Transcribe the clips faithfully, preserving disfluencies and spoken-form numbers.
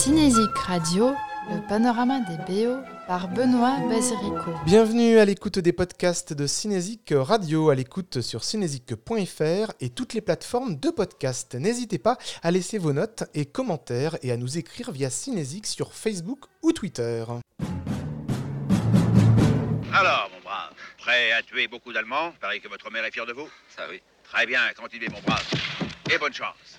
Cinésique Radio, le panorama des B O par Benoît Basirico. Bienvenue à l'écoute des podcasts de Cinésique Radio, à l'écoute sur cinésique point f r et toutes les plateformes de podcasts. N'hésitez pas à laisser vos notes et commentaires et à nous écrire via Cinésique sur Facebook ou Twitter. Alors, mon brave, prêt à tuer beaucoup d'Allemands? Pareil que votre mère est fière de vous? Ça oui. Très bien, continuez, mon brave. Et bonne chance.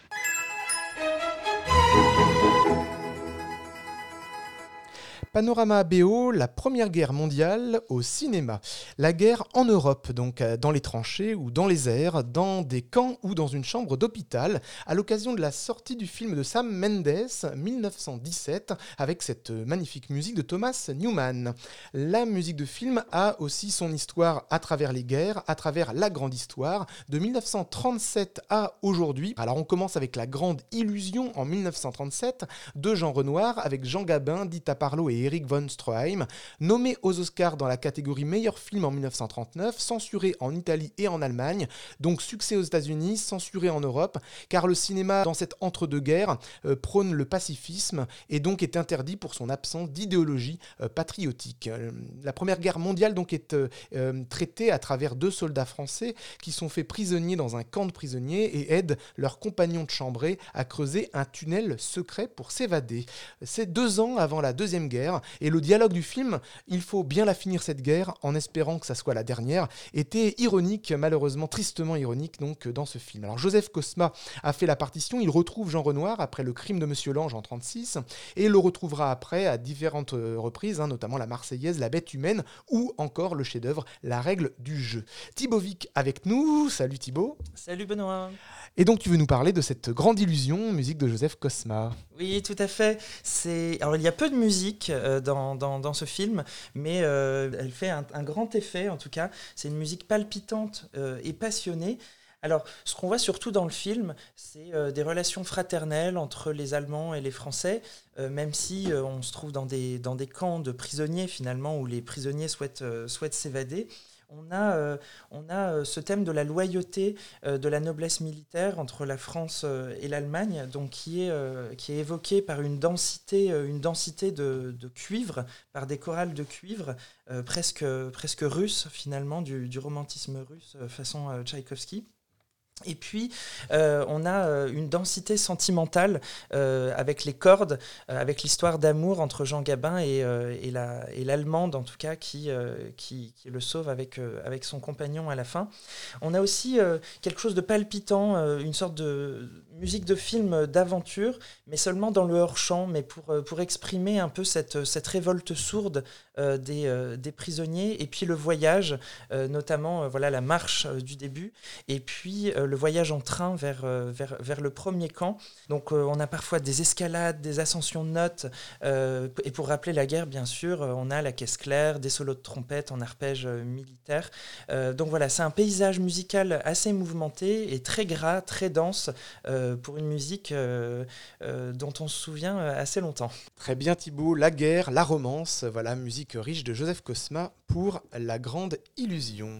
Panorama B O, la Première Guerre mondiale au cinéma. La guerre en Europe, donc dans les tranchées ou dans les airs, dans des camps ou dans une chambre d'hôpital, à l'occasion de la sortie du film de Sam Mendes, dix-neuf cent dix-sept, avec cette magnifique musique de Thomas Newman. La musique de film a aussi son histoire à travers les guerres, à travers la grande histoire, de dix-neuf cent trente-sept à aujourd'hui. Alors on commence avec La Grande Illusion en dix-neuf cent trente-sept, de Jean Renoir, avec Jean Gabin, Dita Parlo et Eric von Stroheim, nommé aux Oscars dans la catégorie meilleur film en dix-neuf cent trente-neuf, censuré en Italie et en Allemagne, donc succès aux États-Unis, censuré en Europe, car le cinéma dans cette entre-deux-guerres euh, prône le pacifisme et donc est interdit pour son absence d'idéologie euh, patriotique. Euh, la Première Guerre mondiale donc est euh, euh, traitée à travers deux soldats français qui sont faits prisonniers dans un camp de prisonniers et aident leurs compagnons de chambrée à creuser un tunnel secret pour s'évader. C'est deux ans avant la Deuxième Guerre. Et le dialogue du film, il faut bien la finir cette guerre, en espérant que ça soit la dernière, était ironique, malheureusement tristement ironique donc dans ce film. Alors Joseph Cosma a fait la partition, il retrouve Jean Renoir après Le Crime de Monsieur Lange en trente-six, et le retrouvera après à différentes reprises, hein, notamment la Marseillaise, La Bête Humaine, ou encore le chef-d'œuvre La Règle du Jeu. Thibaut Vic avec nous, salut Thibaut. Salut Benoît. Et donc tu veux nous parler de cette grande illusion, musique de Joseph Cosma. Oui, tout à fait. C'est... Alors il y a peu de musique euh, dans, dans, dans ce film, mais euh, elle fait un, un grand effet en tout cas. C'est une musique palpitante euh, et passionnée. Alors, ce qu'on voit surtout dans le film, c'est euh, des relations fraternelles entre les Allemands et les Français, euh, même si euh, on se trouve dans des, dans des camps de prisonniers finalement, où les prisonniers souhaitent, euh, souhaitent s'évader. On a, euh, on a euh, ce thème de la loyauté, euh, de la noblesse militaire entre la France euh, et l'Allemagne, donc qui est, euh, qui est évoqué par une densité, euh, une densité de, de cuivre, par des chorales de cuivre, euh, presque, presque russes finalement, du, du romantisme russe euh, façon euh, Tchaïkovski. Et puis, euh, on a euh, une densité sentimentale euh, avec les cordes, euh, avec l'histoire d'amour entre Jean Gabin et, euh, et, la, et l'Allemande, en tout cas, qui, euh, qui, qui le sauve avec, euh, avec son compagnon à la fin. On a aussi euh, quelque chose de palpitant, euh, une sorte de musique de film d'aventure, mais seulement dans le hors-champ, mais pour, euh, pour exprimer un peu cette, cette révolte sourde euh, des, euh, des prisonniers, et puis le voyage, euh, notamment euh, voilà, la marche euh, du début, et puis euh, le voyage en train vers, euh, vers, vers le premier camp. Donc euh, on a parfois des escalades, des ascensions de notes, euh, et pour rappeler la guerre, bien sûr, euh, on a la caisse claire, des solos de trompette en arpège euh, militaire. Euh, donc voilà, c'est un paysage musical assez mouvementé et très gras, très dense, euh, pour une musique euh, euh, dont on se souvient euh, assez longtemps. Très bien Thibaut, la guerre, la romance, voilà, musique riche de Joseph Cosma pour La Grande Illusion.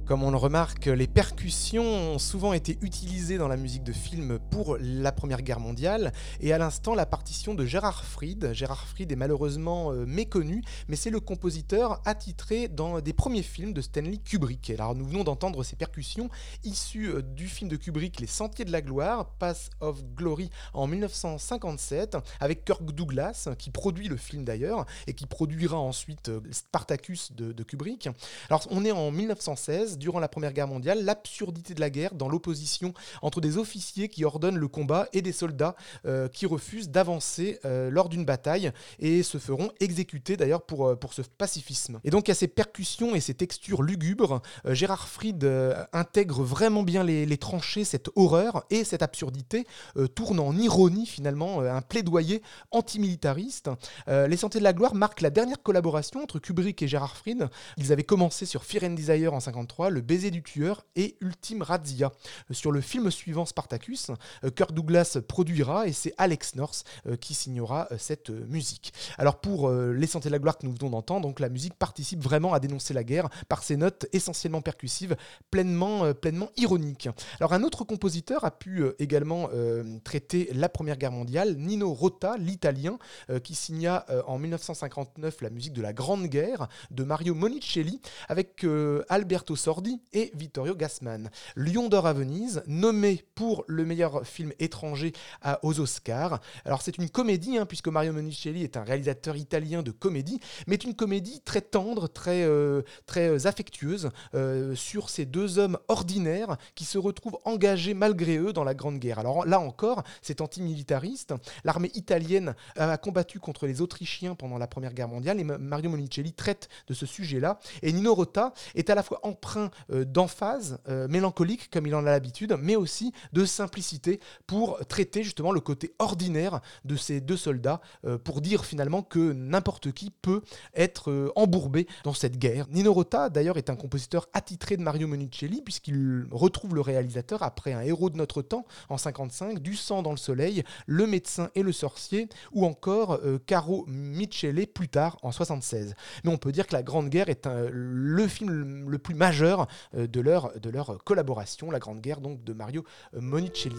Comme on le remarque, les percussions ont souvent été utilisées dans la musique de film pour la Première Guerre mondiale. Et à l'instant, la partition de Gerhard Fried. Gerhard Fried est malheureusement euh, méconnu, mais c'est le compositeur attitré dans des premiers films de Stanley Kubrick. Et alors nous venons d'entendre ces percussions issues euh, du film de Kubrick, Les Sentiers de la Gloire, Path of Glory, en dix-neuf cent cinquante-sept, avec Kirk Douglas, qui produit le film d'ailleurs, et qui produira ensuite euh, Spartacus de, de Kubrick. Alors on est en dix-neuf cent seize, durant la Première Guerre mondiale, l'absurdité de la guerre dans l'opposition entre des officiers qui ordonnent le combat et des soldats euh, qui refusent d'avancer euh, lors d'une bataille et se feront exécuter d'ailleurs pour, euh, pour ce pacifisme. Et donc il y a ces percussions et ces textures lugubres. Euh, Gerhard Fried euh, intègre vraiment bien les, les tranchées, cette horreur et cette absurdité, euh, tourne en ironie finalement, euh, un plaidoyer antimilitariste. Euh, Les Sentiers de la Gloire marquent la dernière collaboration entre Kubrick et Gerhard Fried. Ils avaient commencé sur Fear and Desire en cinquante-trois, Le baiser du tueur et Ultime Razzia. Sur le film suivant Spartacus, Kirk Douglas produira et c'est Alex North qui signera cette musique. Alors pour Les Sentiers de la Gloire que nous venons d'entendre, donc la musique participe vraiment à dénoncer la guerre par ses notes essentiellement percussives, pleinement, pleinement ironiques. Alors un autre compositeur a pu également euh, traiter la Première Guerre mondiale, Nino Rota, l'italien, euh, qui signa euh, en dix-neuf cent cinquante-neuf la musique de la Grande Guerre de Mario Monicelli avec euh, Alberto Sordi et Vittorio Gassman. Lion d'or à Venise, nommé pour le meilleur film étranger à, aux Oscars. Alors c'est une comédie, hein, puisque Mario Monicelli est un réalisateur italien de comédie, mais une comédie très tendre, très, euh, très affectueuse, euh, sur ces deux hommes ordinaires qui se retrouvent engagés malgré eux dans la Grande Guerre. Alors là encore, c'est antimilitariste. L'armée italienne a combattu contre les Autrichiens pendant la Première Guerre mondiale et Mario Monicelli traite de ce sujet-là. Et Nino Rota est à la fois empreint euh, d'emphase, euh, mélancolique comme il en a l'habitude, mais aussi de simplicité pour traiter justement le côté ordinaire de ces deux soldats, euh, pour dire finalement que n'importe qui peut être euh, embourbé dans cette guerre. Nino Rota d'ailleurs est un compositeur attitré de Mario Monicelli puisqu'il retrouve le réalisateur après Un héros de notre temps en cinquante-cinq, Du sang dans le soleil, Le médecin et le sorcier ou encore euh, Caro Michele plus tard en soixante-seize. Mais on peut dire que La Grande Guerre est un, le film le plus majeur euh, de leur, de leur collaboration, La Grande Guerre donc de Mario Monicelli.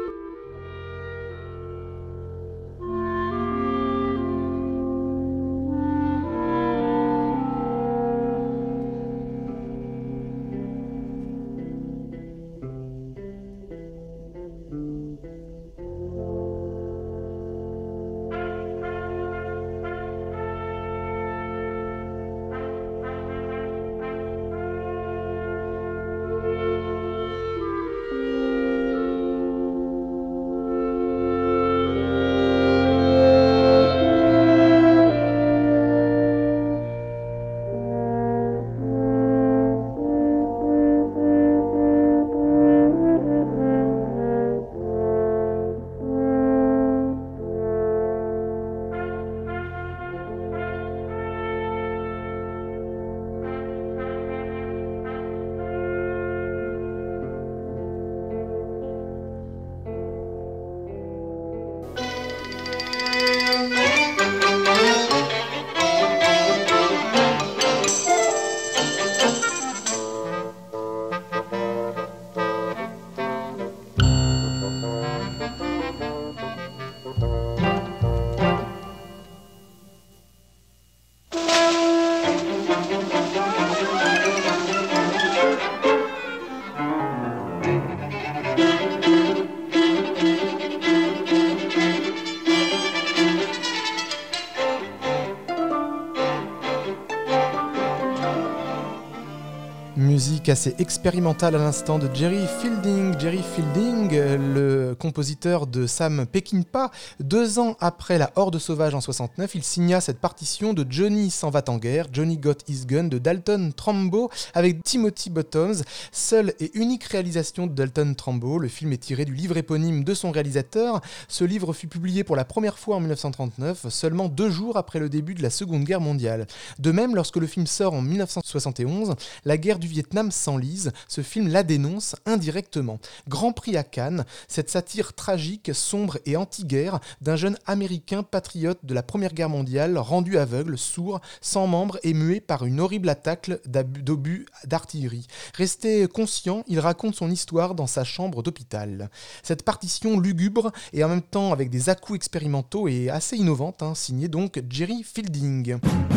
Musique assez expérimentale à l'instant de Jerry Fielding. Jerry Fielding, le compositeur de Sam Peckinpah. Deux ans après La Horde sauvage en soixante-neuf, il signa cette partition de Johnny s'en va en guerre, Johnny Got His Gun de Dalton Trumbo avec Timothy Bottoms. Seule et unique réalisation de Dalton Trumbo, le film est tiré du livre éponyme de son réalisateur. Ce livre fut publié pour la première fois en dix-neuf cent trente-neuf, seulement deux jours après le début de la Seconde Guerre mondiale. De même, lorsque le film sort en dix-neuf cent soixante et onze, la guerre du Vietnam femme s'enlise, ce film la dénonce indirectement. Grand prix à Cannes, cette satire tragique, sombre et anti-guerre d'un jeune américain patriote de la Première Guerre mondiale, rendu aveugle, sourd, sans membre et muet par une horrible attaque d'obus d'artillerie. Resté conscient, il raconte son histoire dans sa chambre d'hôpital. Cette partition lugubre et en même temps avec des à-coups expérimentaux et assez innovante, hein, signée donc Jerry Fielding.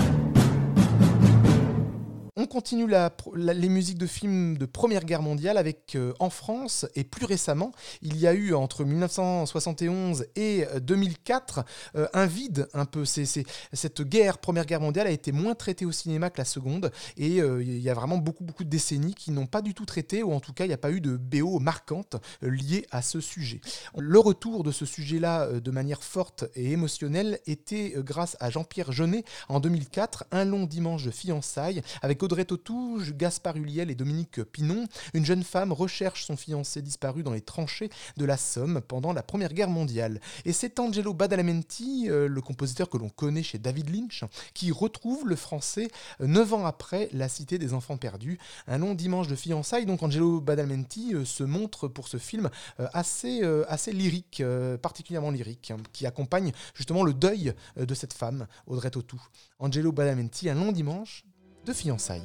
On continue la, la, les musiques de films de Première Guerre mondiale avec, euh, en France, et plus récemment, il y a eu entre dix-neuf cent soixante et onze et deux mille quatre euh, un vide un peu. C'est, c'est, cette guerre, Première Guerre mondiale, a été moins traitée au cinéma que la seconde, et euh, il y a vraiment beaucoup, beaucoup de décennies qui n'ont pas du tout traité, ou en tout cas, il n'y a pas eu de B O marquante euh, liée à ce sujet. Le retour de ce sujet-là euh, de manière forte et émotionnelle était euh, grâce à Jean-Pierre Jeunet en deux mille quatre, Un long dimanche de fiançailles, avec Audrey Tautou, Gaspard Ulliel et Dominique Pinon. Une jeune femme recherche son fiancé disparu dans les tranchées de la Somme pendant la Première Guerre mondiale. Et c'est Angelo Badalamenti, euh, le compositeur que l'on connaît chez David Lynch, qui retrouve le français euh, neuf ans après La Cité des Enfants Perdus. Un long dimanche de fiançailles, donc Angelo Badalamenti euh, se montre pour ce film euh, assez, euh, assez lyrique, euh, particulièrement lyrique, hein, qui accompagne justement le deuil euh, de cette femme, Audrey Tautou. Angelo Badalamenti, Un long dimanche de fiançailles.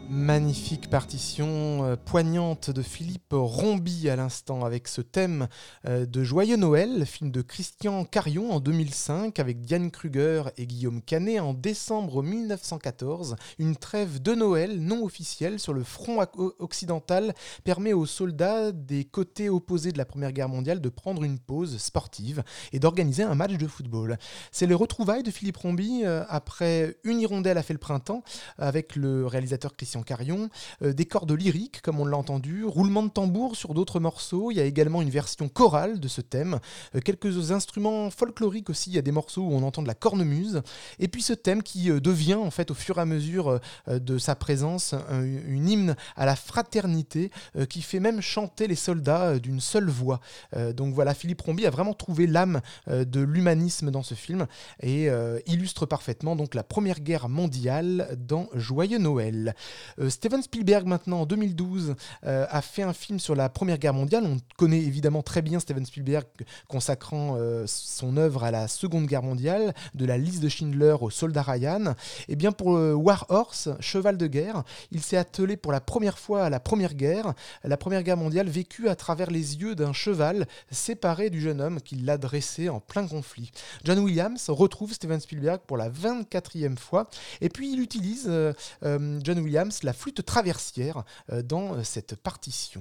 Magnifique partition euh, poignante de Philippe Rombi à l'instant avec ce thème euh, de Joyeux Noël, film de Christian Carion en deux mille cinq avec Diane Kruger et Guillaume Canet en décembre mille neuf cent quatorze. Une trêve de Noël non officielle sur le front occidental permet aux soldats des côtés opposés de la Première Guerre mondiale de prendre une pause sportive et d'organiser un match de football. C'est le retrouvaille de Philippe Rombi euh, après Une hirondelle a fait le printemps avec le réalisateur Christian Carion, euh, des cordes lyriques comme on l'a entendu, roulement de tambour sur d'autres morceaux, il y a également une version chorale de ce thème, euh, quelques instruments folkloriques aussi, il y a des morceaux où on entend de la cornemuse, et puis ce thème qui euh, devient en fait au fur et à mesure euh, de sa présence un, une hymne à la fraternité euh, qui fait même chanter les soldats euh, d'une seule voix. Euh, donc voilà, Philippe Rombi a vraiment trouvé l'âme euh, de l'humanisme dans ce film et euh, illustre parfaitement donc la Première Guerre mondiale dans Joyeux Noël. Euh, Steven Spielberg, maintenant en deux mille douze, euh, a fait un film sur la Première Guerre mondiale. On connaît évidemment très bien Steven Spielberg consacrant euh, son œuvre à la Seconde Guerre mondiale, de la liste de Schindler au soldat Ryan. Et bien pour euh, War Horse, cheval de guerre, il s'est attelé pour la première fois à la Première Guerre, la Première Guerre mondiale vécue à travers les yeux d'un cheval séparé du jeune homme qui l'a dressé en plein conflit. John Williams retrouve Steven Spielberg pour la vingt-quatrième fois et puis il utilise euh, euh, John Williams la flûte traversière euh, dans euh, cette partition.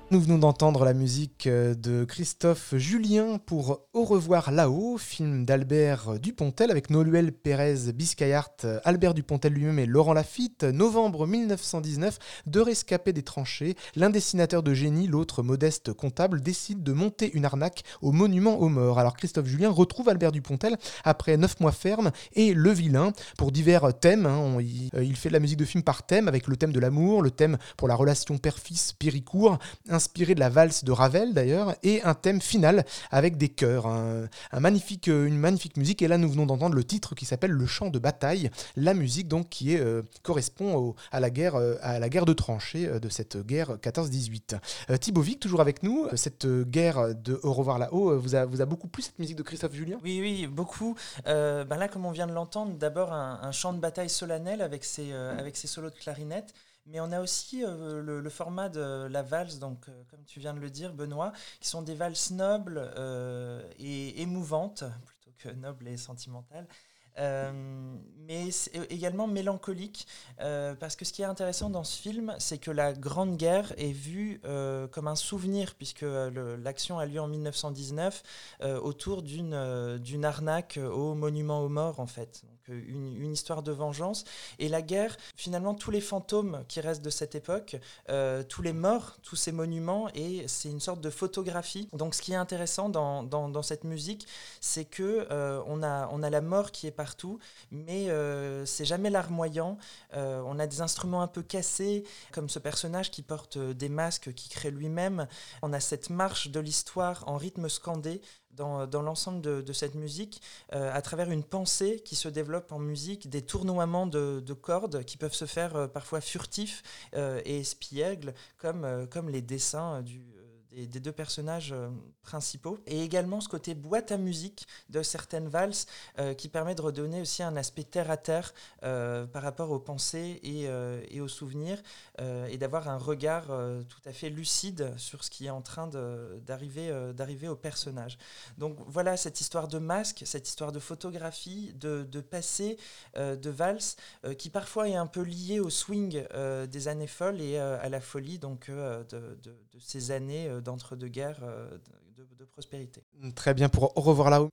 Nous venons d'entendre la musique de Christophe Julien pour Au revoir là-haut, film d'Albert Dupontel avec Noluel Pérez Biscayart, Albert Dupontel lui-même et Laurent Lafitte. Novembre mille neuf cent dix-neuf, deux rescapés des tranchées, l'un dessinateur de génie, l'autre modeste comptable, décide de monter une arnaque au monument aux morts. Alors Christophe Julien retrouve Albert Dupontel après neuf mois ferme et Le Vilain pour divers thèmes. Hein. On, il, il fait de la musique de film par thème avec le thème de l'amour, le thème pour la relation père-fils Péricourt, inspiré de la valse de Ravel d'ailleurs, et un thème final avec des chœurs. Un, un magnifique, une magnifique musique, et là nous venons d'entendre le titre qui s'appelle Le Chant de bataille, la musique donc qui est, euh, correspond au, à, la guerre, euh, à la guerre de tranchées euh, de cette guerre quatorze dix-huit. Euh, Thibaut Vic, toujours avec nous, euh, cette guerre de Au revoir là-haut, euh, vous, a, vous a beaucoup plu cette musique de Christophe Julien ? Oui, oui, beaucoup. Euh, ben là, comme on vient de l'entendre, d'abord un, un chant de bataille solennel avec ses, euh, avec ses solos de clarinette. Mais on a aussi euh, le, le format de la valse, donc euh, comme tu viens de le dire, Benoît, qui sont des valses nobles euh, et émouvantes, plutôt que nobles et sentimentales. Euh, mais également mélancolique, euh, parce que ce qui est intéressant dans ce film, c'est que la Grande Guerre est vue euh, comme un souvenir, puisque le, l'action a lieu en mille neuf cent dix-neuf euh, autour d'une, euh, d'une arnaque au monument aux morts, en fait. Donc, une, une histoire de vengeance. Et la guerre, finalement, tous les fantômes qui restent de cette époque, euh, tous les morts, tous ces monuments, et c'est une sorte de photographie. Donc ce qui est intéressant dans, dans, dans cette musique, c'est que euh, on a, on a la mort qui est partout, mais euh, c'est jamais larmoyant. Euh, on a des instruments un peu cassés, comme ce personnage qui porte des masques qu'il crée lui-même. On a cette marche de l'histoire en rythme scandé dans, dans l'ensemble de, de cette musique, euh, à travers une pensée qui se développe en musique, des tournoiements de, de cordes qui peuvent se faire euh, parfois furtifs euh, et espiègles, comme, euh, comme les dessins du... Des, des deux personnages euh, principaux, et également ce côté boîte à musique de certaines valses euh, qui permet de redonner aussi un aspect terre-à-terre euh, par rapport aux pensées et, euh, et aux souvenirs, euh, et d'avoir un regard euh, tout à fait lucide sur ce qui est en train de, d'arriver, euh, d'arriver au personnage. Donc voilà, cette histoire de masque, cette histoire de photographie, de, de passé, euh, de valse, euh, qui parfois est un peu liée au swing euh, des années folles et euh, à la folie donc, euh, de, de, de ces années euh, d'entre-deux-guerres, euh, de, de prospérité. Très bien, pour Au revoir là-haut.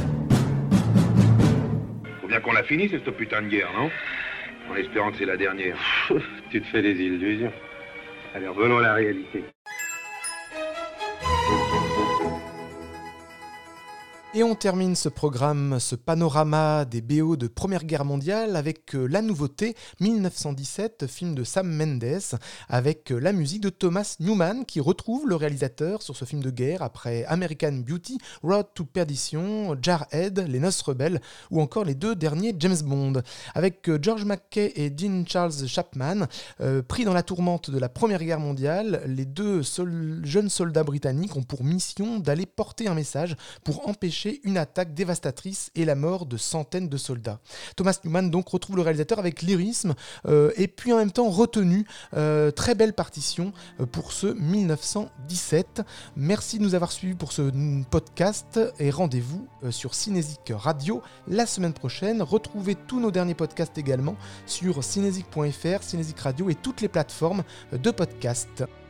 Faut bien qu'on la finisse, cette putain de guerre, non ? En espérant que c'est la dernière. Tu te fais des illusions. Allez, revenons à la réalité. Et on termine ce programme, ce panorama des B O de Première Guerre mondiale avec euh, la nouveauté mille neuf cent dix-sept, film de Sam Mendes, avec euh, la musique de Thomas Newman qui retrouve le réalisateur sur ce film de guerre après American Beauty, Road to Perdition, Jarhead, Les Noces Rebelles ou encore les deux derniers James Bond. Avec euh, George McKay et Dean Charles Chapman, euh, pris dans la tourmente de la Première Guerre mondiale, les deux sol- jeunes soldats britanniques ont pour mission d'aller porter un message pour empêcher une attaque dévastatrice et la mort de centaines de soldats. Thomas Newman donc retrouve le réalisateur avec lyrisme euh, et puis en même temps retenu. Euh, très belle partition euh, pour ce mille neuf cent dix-sept. Merci de nous avoir suivis pour ce podcast et rendez-vous euh, sur Cinésique Radio la semaine prochaine. Retrouvez tous nos derniers podcasts également sur cinésique point f r, Cinésique Radio et toutes les plateformes de podcasts.